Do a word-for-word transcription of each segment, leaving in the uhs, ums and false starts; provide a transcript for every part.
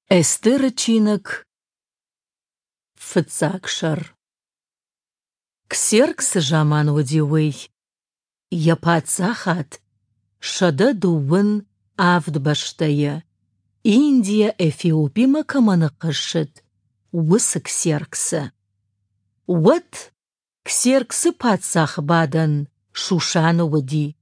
Эстерычинок фыцакшар. Ксеркс жаман удивый. Я пацахат. Шада дуын авд баштая. Индия Эфиопима камана кышет. Усы ксерксы. Вот ксерксы пацах бадан. Шушану уди.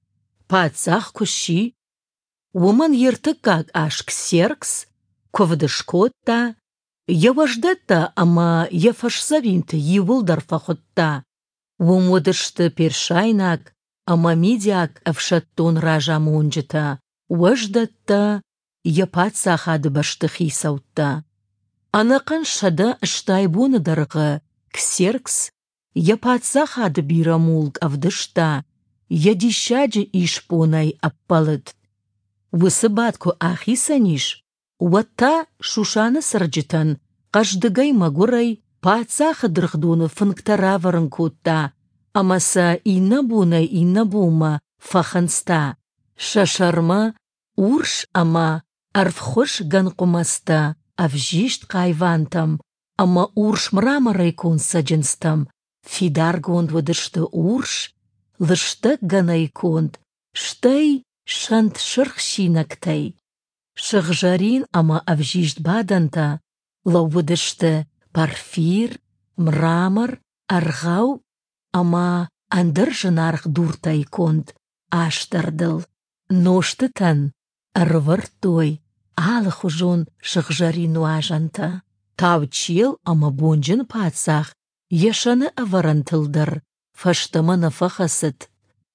Пацах кущи. Уман ертыкак аш ксеркс. Ковдышкотта. Я вождата, ама я фашсавинт йывылдар фахотта. Вумодышты першайнак, ама мидяк авшаттон ража мунджета. Вождатта, я пацахады баштыхи саутта. Анакан шада штайбуны дарғы, ксеркс, я пацахады бирамулг авдышта. Я дишаджи ишпонай аппалыт. Высыбатку ахисаниш. Уатта шушаны сырджитан, қаждыгай магурай, пацаха дырхдуны фынктара варынкутта, амаса инна буна инна бума фаханста, шашарма урш ама арфхош ганкумаста, авжишт кайвантам, ама урш мрамарай кун саджинстам, фидар гонд вадышты урш, лышты ганай кунд, штай шант шырхшинактай. Шахжарин ама авжижт баданта, лаудышты парфир, мрамор, аргау, ама андыржынарх дуртай конд, аштардыл. Ноштытан, арвыртой, алық ужон шахжарину ажанта. Тавчил ама бонжын пацах, ешаны аварантылдыр, фаштамана фахасыт.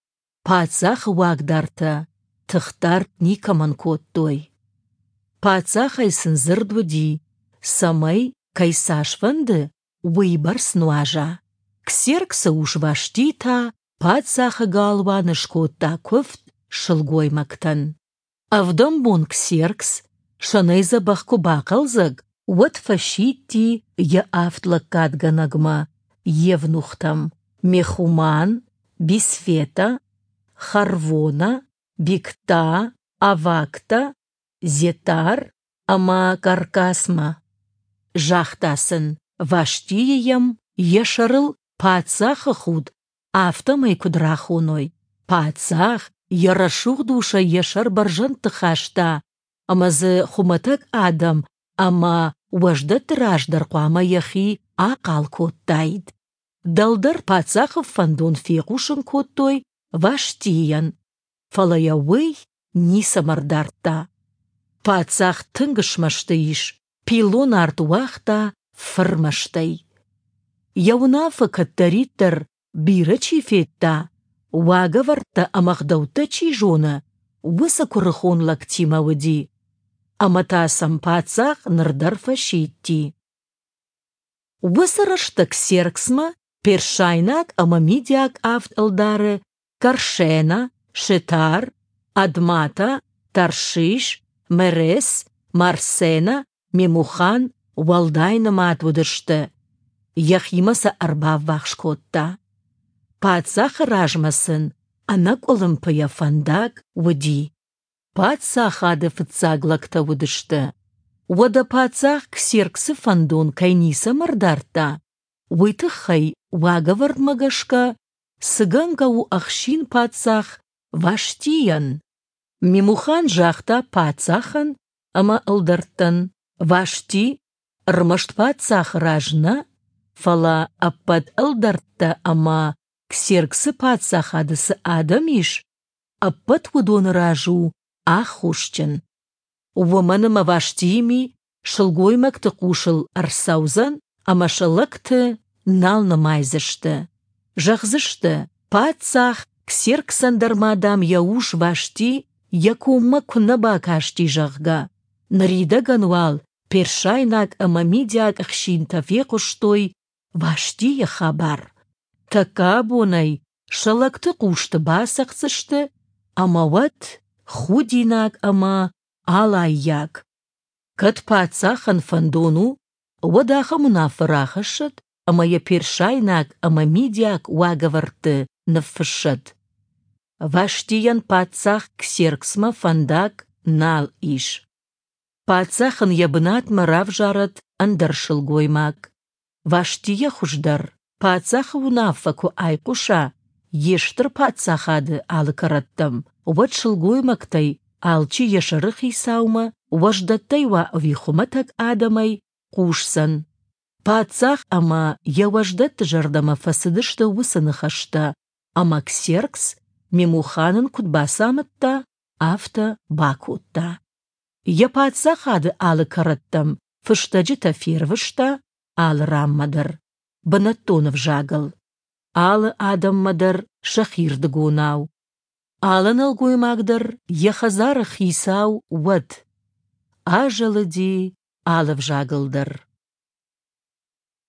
Пацах вагдарта, тыхтар никаман коттой. Пацах айсын зырдвуди, самай кайсашванды, выбарс нуажа. Ксеркса уж ваштита, пацаха галваны шкотта көфт шылгой мактан. Авдамбон ксеркс, шанайза бахку бақалзаг, вот фашитти я афтлакат ганагма, евнухтам, мехуман, бисфета, харвона, бикта, авакта, зетар, ама каркасма. Жахтасын, ваштиеям, ешарыл пацаха худ, автомай кудрахуной. Пацах, ярашух душа ешар баржан тыхашта, амазы хуматак адам, ама уаждат раждар қуама яхи ақал коттайд. Далдар пацахов фандон феқушын коттой, ваштиян. Фалаяуэй ниса мардарта. Пацах тынгышмаштыиш, пилон артуахта фырмаштай. Яунафа каттариттар бирачи фетта, вагаварта амахдаута чижона, высокурыхон лактима вади. Аматасам пацах нырдар фашитти. Высырышта ксерксма, першайнак амамидяк авт алдары, каршена, шетар, адмата, таршиш, мерес, марсена, мемухан, валдайна матвудышты. Яхимаса арбав вахшкотта. Пацах ражмасын, анак олымпыя фандак вуди. Пацах ады фыцаглакта вудышты. Вада пацах ксерксы фандон кайниса мардарта. Вытыхай вагавард магашка, сыгангау ахшин пацах ваштиян. Мемухан жахта пацахан, ама алдартан. Вашти рмашт пацах ражна, фала аппад алдарта ама ксерксы пацах адысы адамиш, аппад вудон ражу ахушчен. Уваманама ваштими шылгоймакты кушыл арсаузан, ама шылыкты нална майзышты. Жахзышты пацах ксерксан дармадам яуш вашти, якумма куннаба кашти жахга. Нарида ганвал, першайнак амамидяк ахшинта фекуштой, ваштия хабар. Така бонай, шалакты кушты басақсышты, ама ват худинак ама алайяк. Кат пацахан фандону, вадаха мунафырахашат, ама я першайнак амамидяк вагаварты нафышат. Ваштиян пацах ксерксма фандак нал иш. Падсахын ябынат мырав жарат андыршыл гоймак. Ваштие хуждар, падсахы унафаку айкуша, ештір падсахады алы караттым. Ватшыл гоймактай, алчи ешарых исаума, важдаттай ва вихуматак адамай кушсан. Падсах ама яваждат жардама фасыдышта высыныхашта, ама ксеркс мемуханын кутбасамытта, афта бакутта. Я падсахады алы караттым, фыштаджита фервышта, алы раммадыр. Банаттонов жагыл. Алы адаммадыр шахирды гунау. Алыныл гоймагдыр яхазары хисау вад. Ажылыди алып жагылдыр.